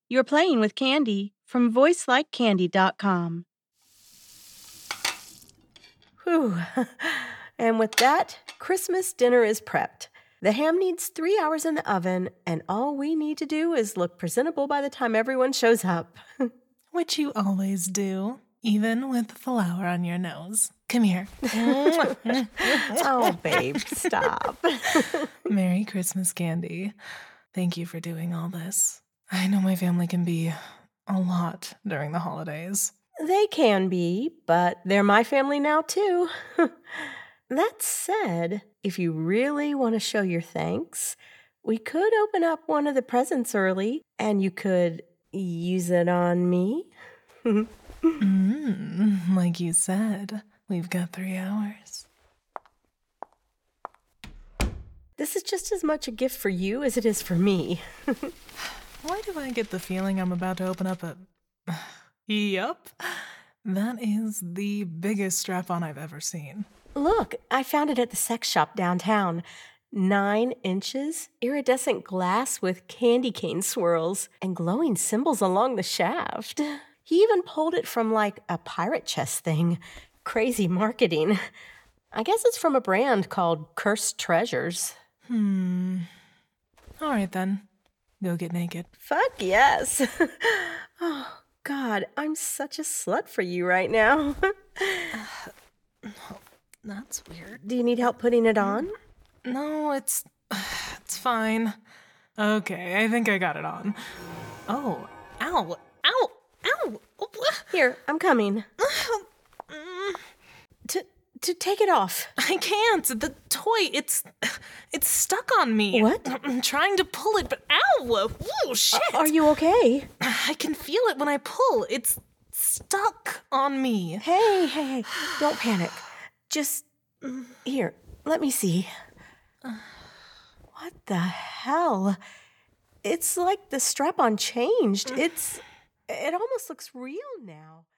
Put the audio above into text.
You're playing with Candy from voicelikecandy.com. Whew. And with that, Christmas dinner is prepped. The ham needs 3 hours in the oven, and all we need to do is look presentable by the time everyone shows up. Which you always do, even with flour on your nose. Come here. Oh, babe, stop. Merry Christmas, Candy. Thank you for doing all this. I know my family can be a lot during the holidays. They can be, but they're my family now, too. That said, if you really want to show your thanks, we could open up one of the presents early, and you could use it on me. Like you said, we've got 3 hours. This is just as much a gift for you as it is for me. Why do I get the feeling I'm about to open up a... Yup. That is the biggest strap-on I've ever seen. Look, I found it at the sex shop downtown. 9 inches, iridescent glass with candy cane swirls, and glowing symbols along the shaft. He even pulled it from like a pirate chest thing. Crazy marketing. I guess it's from a brand called Cursed Treasures. All right then. Go get naked. Fuck yes. Oh, God, I'm such a slut for you right now. That's weird. Do you need help putting it on? No, it's fine. Okay, I think I got it on. Oh, ow, ow, ow. Here, I'm coming. To take it off. I can't. The toy, it's stuck on me. What? I'm trying to pull it, but ow! Whoa, shit! Are you okay? I can feel it when I pull. It's stuck on me. Hey, don't panic. Just, here, let me see. What the hell? It's like the strap-on changed. It almost looks real now.